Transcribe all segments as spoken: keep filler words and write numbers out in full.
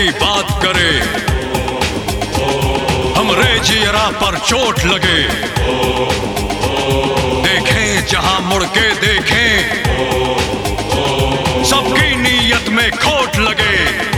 की बात करे, हमरे जियरा पर चोट लगे। देखें जहां मुड़ के देखें, सबकी नीयत में खोट लगे।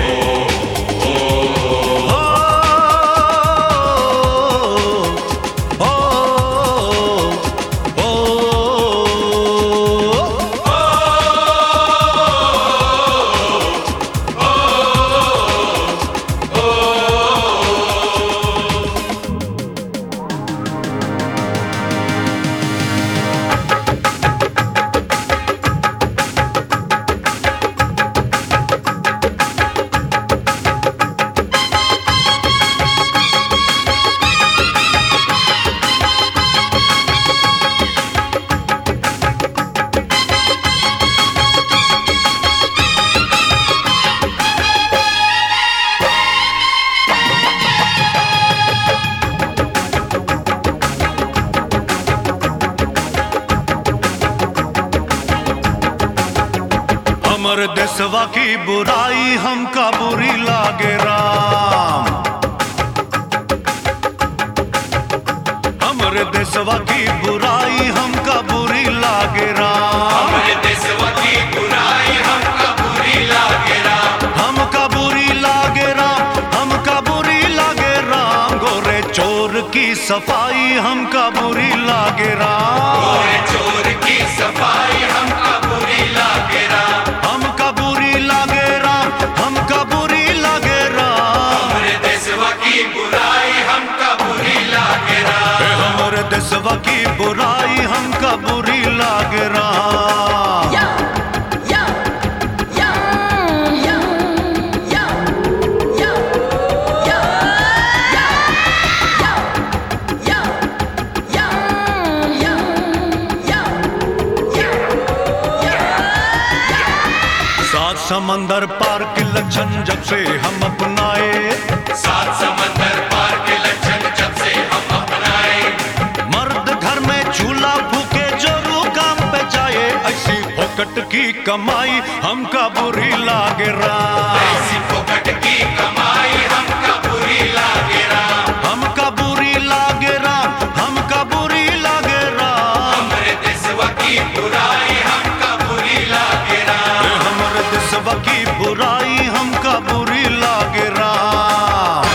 हमर देशवा की बुराई हमका बुरी लागे राम। हमर देशवा की बुराई हमका बुरी लागे राम। हमर देशवा की बुराई हमका बुरी लागे राम। हमका बुरी लागे राम, हमका बुरी लागे राम। गोरे चोर की सफाई हमका बुरी लागे राम। गोरे चोर की सफाई हमका बुरी लागे राम। हमका बुरी लागे राम, हमका बुरी लागे राम। हमरे देशवा की बुराई हमका बुरी लागे राम। हमर देशवा की बुराई हमका बुरी लागे राम। सात समंदर पार के लक्षण जब से हम अपनाए, सात समंदर पार के लक्षण जब से हम अपनाए। मर्द घर में चूल्हा फूके जोरू काम पे जाए। ऐसी फोकट की कमाई हमका बुरी लागे राम। ऐसी फोकट की कमाई हमका बुरी लागे राम। हमका बुरी लागे राम, हमका बुरी लागे राम। हमरे देशवा की बुराई हमका बुरी लागे राम। हमर देशवा की बुराई हमका बुरी लागे राम।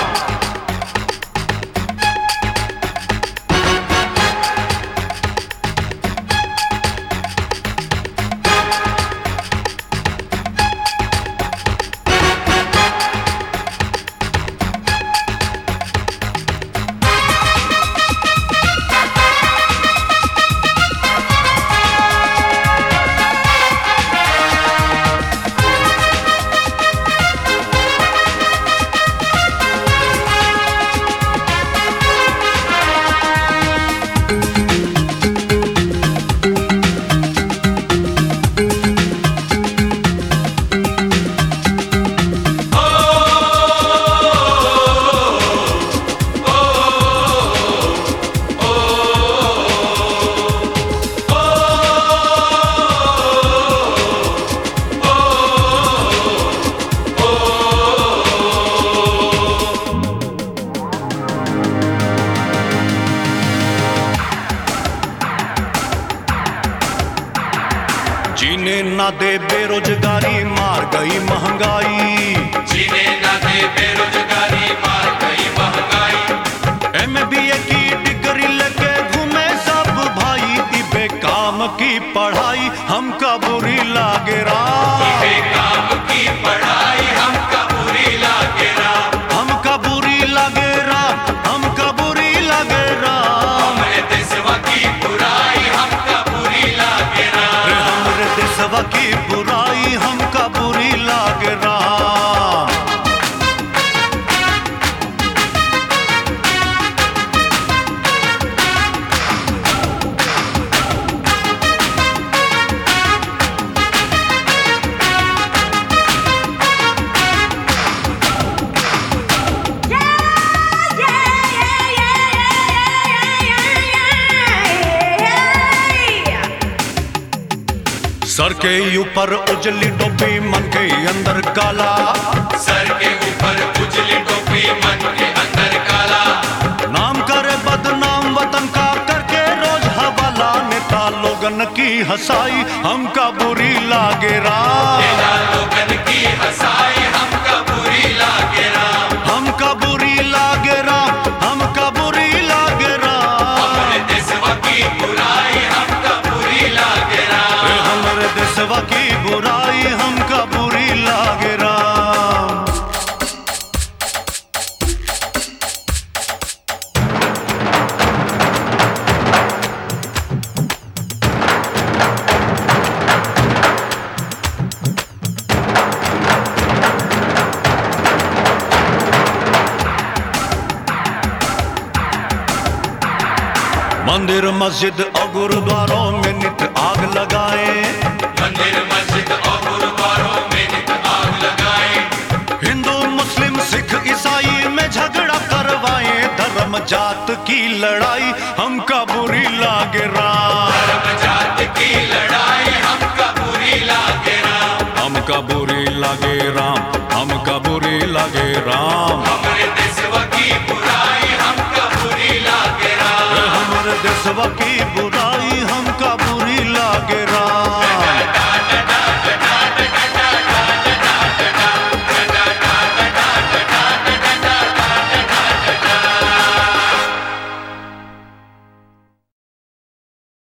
जीने ना दे बेरोजगारी मार गई महंगाई। जीने ना दे बेरोजगारी मार गई महंगाई। एम बी ए की डिग्री लेके घूमे सब भाई। ई बेकाम की पढ़ाई हमका बुरी लागे राम। बेकाम की पढ़ाई हमका बुरी लागे राम। हमका बुरी लागे राम, हमका बुरी लागे राम। हमरे देशवा की बुराई हमका बुरी लागे राम। हमरे देशवा की बुराई हमका बुरी लागे राम। सर के ऊपर उजली टोपी, मन के अंदर काला। सर के ऊपर हंसाई हमका बुरी लागे राम। तेरा लोगन की हंसाई हमका बुरी लागे राम। हमका बुरी लागे राम, हमका बुरी लागे राम। हमरे देशवा की बुराई हमका बुरी लागे राम। ए हमरे देशवा की बुराई हमका बुरी लागे राम। मंदिर मस्जिद और गुरुद्वारों में नित आग लगाए। मंदिर मस्जिद और गुरुद्वारों में नित आग लगाए। हिंदू मुस्लिम सिख ईसाई में झगड़ा करवाए। धर्म जात की लड़ाई हमका बुरी लागे राम। धर्म जात की लड़ाई हमका बुरी लागे राम। हमका बुरी लागे राम, हमका बुरी लागे राम। हमरे देशवा की बुराई हमका बुरी लागे राम। हमरे देशवा की